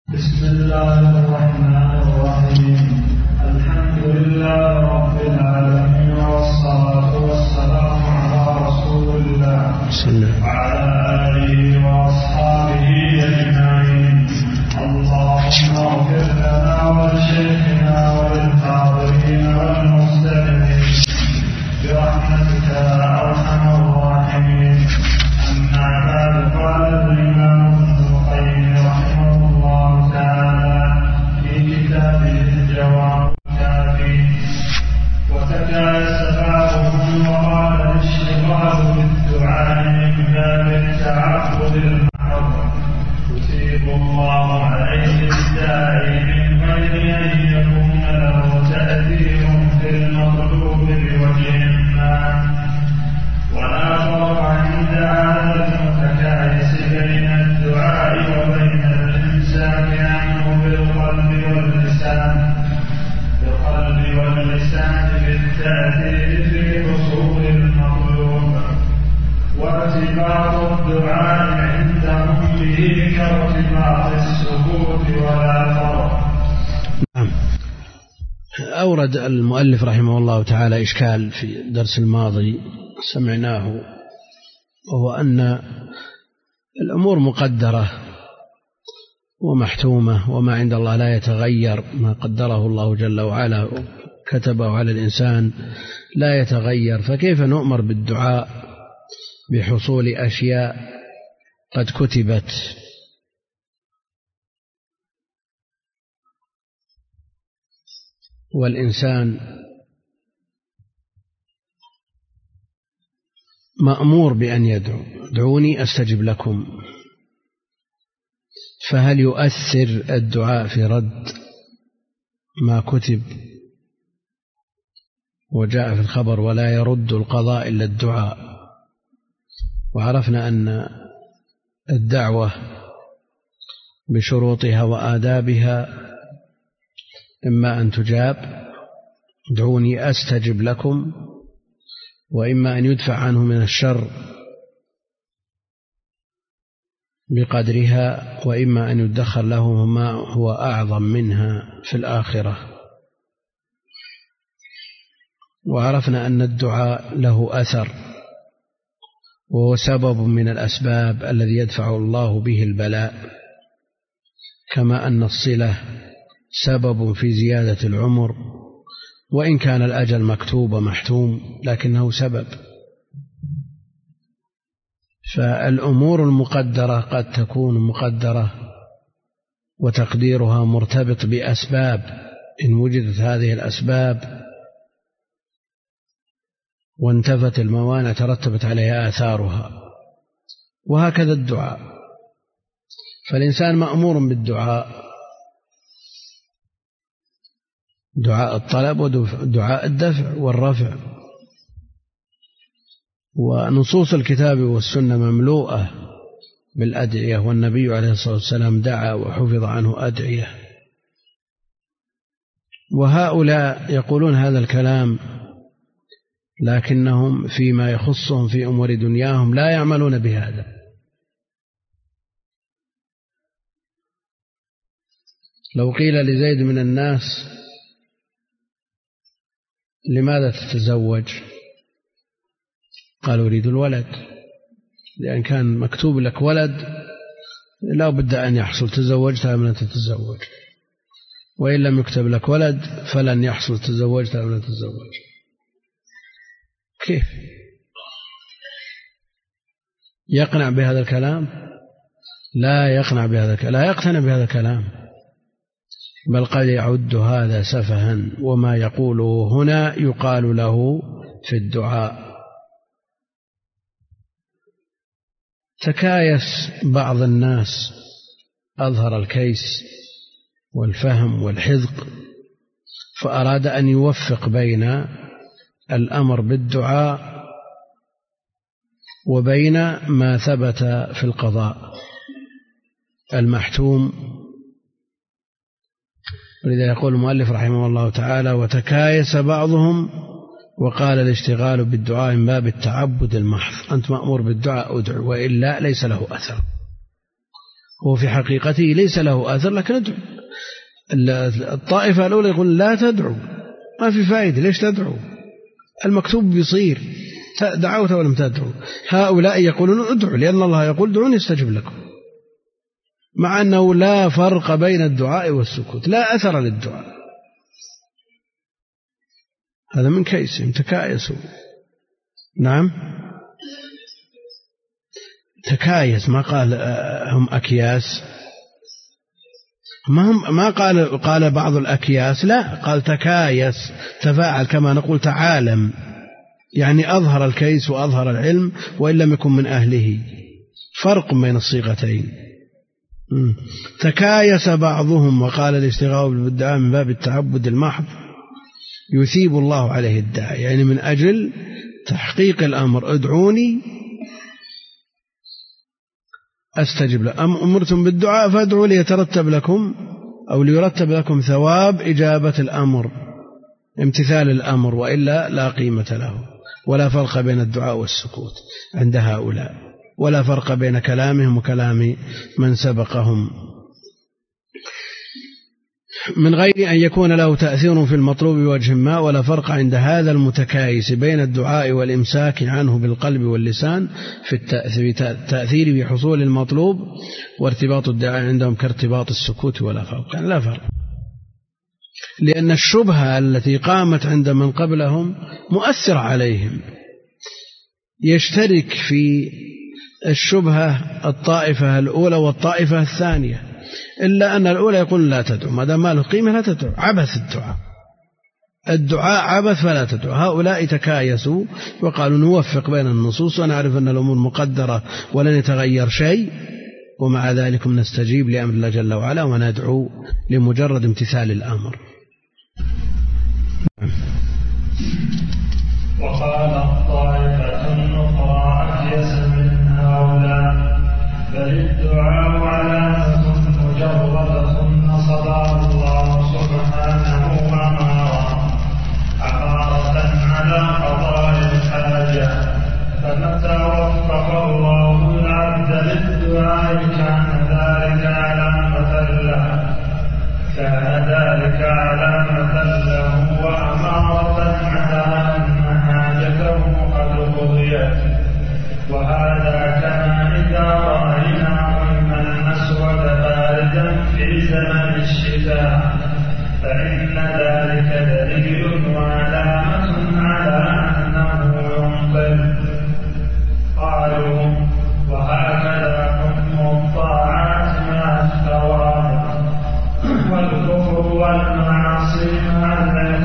بسم الله الرحمن الرحيم. الحمد لله رب العالمين، والصلاة والسلام على رسول الله وعلى آله وأصحابه أجمعين. اللهم اغفر لنا ولشيخنا وللحاضرين والمستمعين برحمتك يا أرحم الراحمين. أما بعد، قال الإمام ابن القيم رحمه الله تعالى في كتابه الجواب الكافي: وتكاس بعضهم وقال الاشتغال بالدعاء من باب التعبد المحض يثيب الله عليه الداعي من غير أن يكون له تأثير في المطلوب بوجه ما. ولا فرق عند هذا المتكاس بين الدعاء وبين الإمساك عنه بالقلب واللسان بالتأثير في حصول المطلوب. وارتباط الدعاء عندهم به كارتباط السكوت ولا فرق. أورد المؤلف رحمه الله تعالى إشكال في الدرس الماضي سمعناه، وهو أن الأمور مقدرة ومحتومة، وما عند الله لا يتغير، ما قدره الله جل وعلا كتبه على الإنسان لا يتغير، فكيف نؤمر بالدعاء بحصول أشياء قد كتبت؟ والإنسان مأمور بأن يدعو: ادعوني أستجب لكم. فهل يؤثر الدعاء في رد ما كتب؟ وجاء في الخبر: ولا يرد القضاء إلا الدعاء. وعرفنا أن الدعوة بشروطها وآدابها إما أن تجاب: ادعوني أستجب لكم، وإما أن يدفع عنه من الشر بقدرها، وإما أن يدخر له ما هو أعظم منها في الآخرة. وعرفنا أن الدعاء له أثر، وهو سبب من الأسباب الذي يدفع الله به البلاء، كما أن الصلة سبب في زيادة العمر، وإن كان الأجل مكتوب ومحتوم لكنه سبب. فالأمور المقدرة قد تكون مقدرة وتقديرها مرتبط بأسباب، إن وجدت هذه الأسباب وانتفت الموانع ترتبت عليها آثارها. وهكذا الدعاء، فالإنسان مأمور بالدعاء: دعاء الطلب ودعاء الدفع والرفع. ونصوص الكتاب والسنة مملوءة بالأدعية، والنبي عليه الصلاة والسلام دعا وحفظ عنه أدعية. وهؤلاء يقولون هذا الكلام لكنهم فيما يخصهم في أمور دنياهم لا يعملون بهذا. لو قيل لزيد من الناس: لماذا تتزوج؟ قال: أريد الولد، لأن كان مكتوب لك ولد لا بد أن يحصل، تزوجت أم لن تتزوج، وإن لم يكتب لك ولد فلن يحصل، تزوجت أم لن تتزوج. كيف يقنع بهذا الكلام؟ لا يقنع بهذا الكلام، لا يقتنع بهذا الكلام، بل قد يعد هذا سفها، وما يقوله هنا يقال له في الدعاء. تكايس بعض الناس، أظهر الكيس والفهم والحذق، فأراد أن يوفق بين الأمر بالدعاء وبين ما ثبت في القضاء المحتوم. ولذا يقول المؤلف رحمه الله تعالى: وتكايس بعضهم وقال الاشتغال بالدعاء من باب التعبد المحض. أنت مأمور بالدعاء، أدعو، وإلا ليس له أثر. هو في حقيقته ليس له أثر، لكن ادعو. الطائفة الأولى يقول لا تدعو، ما في فائدة، ليش تدعو؟ المكتوب بيصير، دعوت ولم تدعو. هؤلاء يقولون ادعوا، لأن الله يقول دعوني استجب لكم، مع أنه لا فرق بين الدعاء والسكوت، لا أثر للدعاء. هذا من كيسهم، تكايسوا. نعم، تكايس، ما قال هم أكياس، ما قال بعض الأكياس، لا، قال تكايس، تفاعل، كما نقول تعالم، يعني أظهر الكيس وأظهر العلم وإن لم يكن من أهله، فرق بين الصيغتين. تكايس بعضهم وقال الاشتغال بالدعاء من باب التعبد المحض يثيب الله عليه الداعي، يعني من أجل تحقيق الأمر، ادعوني أستجب لكم، أمرتم بالدعاء فادعوا ليترتب لكم أو ليرتب لكم ثواب إجابة الأمر، امتثال الأمر، وإلا لا قيمة له. ولا فرق بين الدعاء والسكوت عند هؤلاء، ولا فرق بين كلامهم وكلام من سبقهم، من غير أن يكون له تأثير في المطلوب بوجه ما. ولا فرق عند هذا المتكايس بين الدعاء والإمساك عنه بالقلب واللسان في التأثير بحصول المطلوب، وارتباط الدعاء عندهم كارتباط السكوت، ولا فرق، يعني لا فرق. لأن الشبهة التي قامت عند من قبلهم مؤثر عليهم، يشترك في الشبهة الطائفة الأولى والطائفة الثانية، إلا أن الأولى يقول لا تدعو، ما دام ما له قيمة لا تدعو، عبث الدعاء عبث فلا تدعو. هؤلاء تكايسوا وقالوا نوفق بين النصوص ونعرف أن الأمور مقدرة ولن يتغير شيء، ومع ذلك نستجيب لأمر الله جل وعلا وندعو لمجرد امتثال الأمر. وقال الطائفة الأخرى أكيس من هؤلاء بل الدعاء علامة مجردة نصبها الله سبحانه عمارة على قضاء الحاجة، فمتى وفق الله العبد للدعاء كان ذلك علامة له وأمارة على أن حاجته قد قضيت. وهذا كما إذا رأينا غيما الأسود باردا في زمن الشتاء، فإن ذلك دليل وعلامة على أنه يمطر. قالوا وهكذا حكم الطاعات مع الثواب، والكفر والمعاصي مع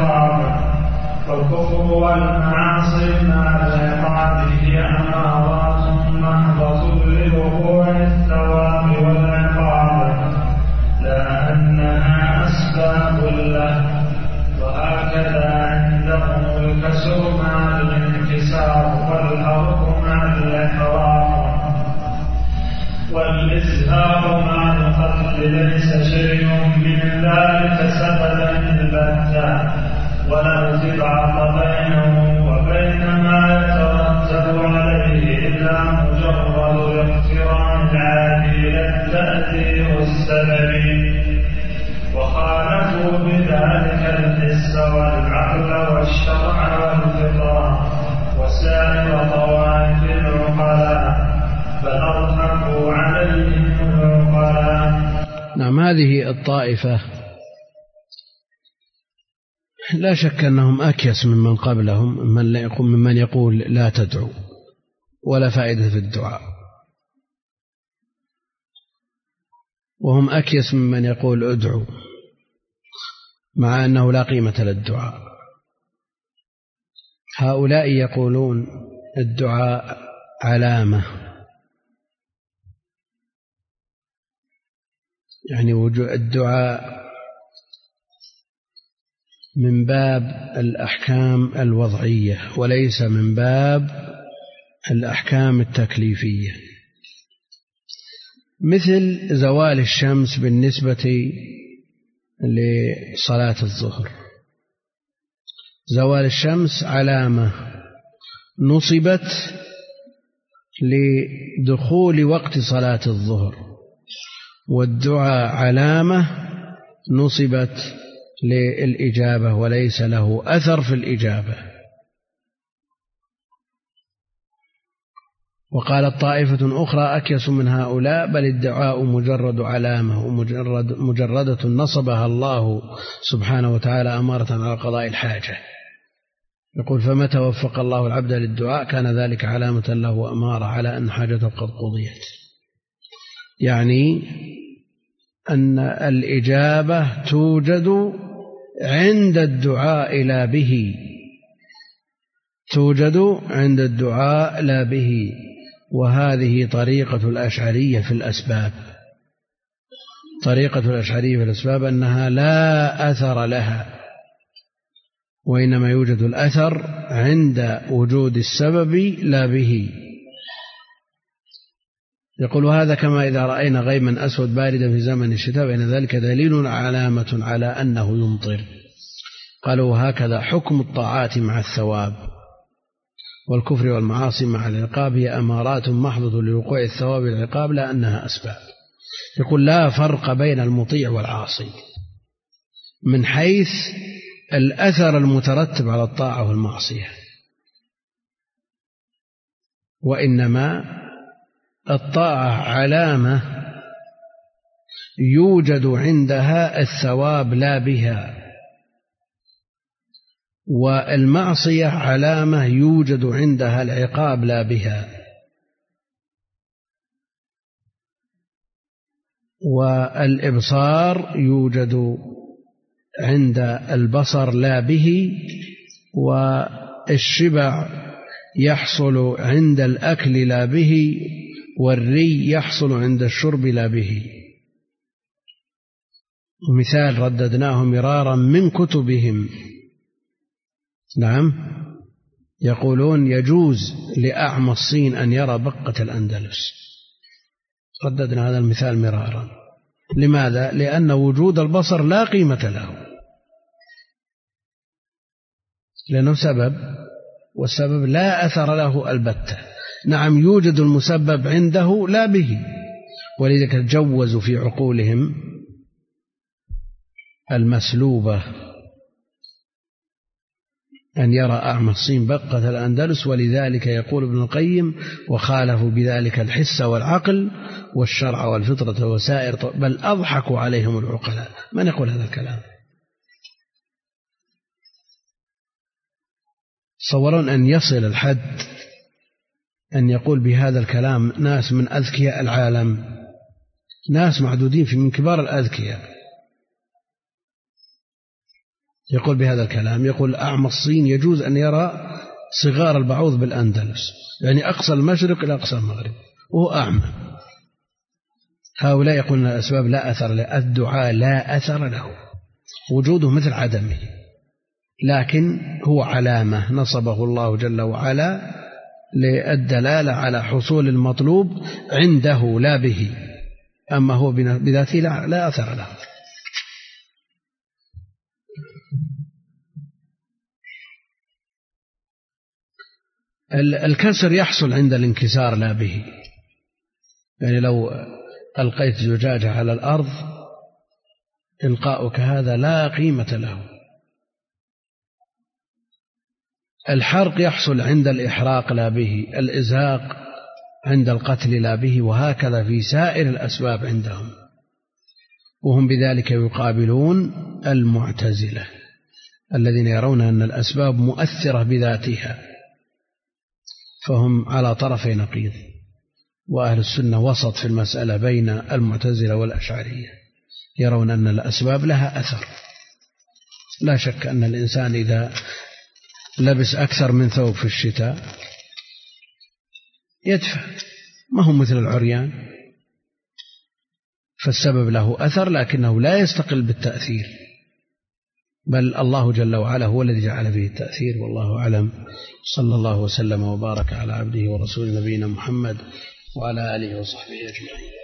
العقاب هي أمارات محضة لوقوع الثواب والعقاب، لا أنها أسباب له. وهكذا عندهم الكسر مع الانكسار، والحرق مع الإحرام، والإزهار مع القتل، ليس شيء من ذلك سببا البتة، ولا ارتباط بينه وبين ما يترتب عليه إلا مجرد الاقتران العادي للتأثير السببي. وخالفوا بذلك الحس والعقل والشرع والفطرة وسائر طوائف العقلاء، بل أرهقوا عليهم العقلاء. نعم، هذه الطائفة لا شك أنهم أكيس ممن قبلهم، ممن يقول لا تدعو ولا فائدة في الدعاء، وهم أكيس ممن يقول ادعو مع أنه لا قيمة للدعاء. هؤلاء يقولون الدعاء علامة، يعني وجود الدعاء من باب الأحكام الوضعية وليس من باب الأحكام التكليفية، مثل زوال الشمس بالنسبة لصلاة الظهر. زوال الشمس علامة نصبت لدخول وقت صلاة الظهر، والدعاء علامة نصبت للإجابة وليس له أثر في الإجابة. وقالت طائفة أخرى أكيس من هؤلاء: بل الدعاء مجرد علامة ومجردة نصبها الله سبحانه وتعالى أمارة على قضاء الحاجة. يقول: فمتى وفق الله العبد للدعاء كان ذلك علامة له وأمارة على أن حاجته قد قضيت. يعني أن الإجابة توجد عند الدعاء لا به، توجد عند الدعاء لا به. وهذه طريقة الأشعرية في الأسباب. طريقة الأشعرية في الأسباب أنها لا أثر لها، وإنما يوجد الأثر عند وجود السبب لا به. يقول: هذا كما إذا رأينا غيما أسود باردا في زمن الشتاء فإن ذلك دليل علامة على أنه يمطر. قالوا: هكذا حكم الطاعات مع الثواب، والكفر والمعاصي مع العقاب هي أمارات محضة لوقوع الثواب والعقاب لا أنها أسباب. يقول: لا فرق بين المطيع والعاصي من حيث الأثر المترتب على الطاعة والمعصية، وإنما الطاعة علامة يوجد عندها الثواب لا بها، والمعصية علامة يوجد عندها العقاب لا بها. والإبصار يوجد عند البصر لا به، والشبع يحصل عند الأكل لا به، والري يحصل عند الشرب لا به. مثال رددناه مرارا من كتبهم. نعم، يقولون: يجوز لأعمى الصين أن يرى بقة الأندلس. رددنا هذا المثال مرارا. لماذا؟ لأن وجود البصر لا قيمة له، لأنه سبب، والسبب لا أثر له البتة. نعم، يوجد المسبب عنده لا به، ولذلك جوزوا في عقولهم المسلوبة أن يرى أعمى الصين بقة الأندلس. ولذلك يقول ابن القيم: وخالفوا بذلك الحس والعقل والشرع والفطرة وسائر، بل أضحكوا عليهم العقلاء. من يقول هذا الكلام؟ تصورون أن يصل الحد أن يقول بهذا الكلام ناس من أذكياء العالم، ناس معدودين من كبار الأذكياء، يقول بهذا الكلام. يقول: أعمى الصين يجوز أن يرى صغار البعوض بالأندلس، يعني أقصى المشرق إلى أقصى المغرب، وهو أعمى. هؤلاء يقولون الأسباب لا أثر له، الدعاء لا أثر له، وجوده مثل عدمه، لكن هو علامة نصبه الله جل وعلا للدلالة على حصول المطلوب عنده لا به، أما هو بذاته لا أثر له. الكسر يحصل عند الانكسار لا به، يعني لو ألقيت زجاجة على الأرض إلقاؤك هذا لا قيمة له. الحرق يحصل عند الإحراق لا به، الإزهاق عند القتل لا به، وهكذا في سائر الأسباب عندهم. وهم بذلك يقابلون المعتزلة الذين يرون أن الأسباب مؤثرة بذاتها، فهم على طرفي نقيض. وأهل السنة وسط في المسألة بين المعتزلة والأشعرية، يرون أن الأسباب لها أثر. لا شك أن الإنسان إذا لبس أكثر من ثوب في الشتاء يدفع، ما هو مثل العريان، فالسبب له أثر لكنه لا يستقل بالتأثير، بل الله جل وعلا هو الذي جعل فيه التأثير. والله أعلم. صلى الله وسلم وبارك على عبده ورسول نبينا محمد وعلى آله وصحبه أجمعين.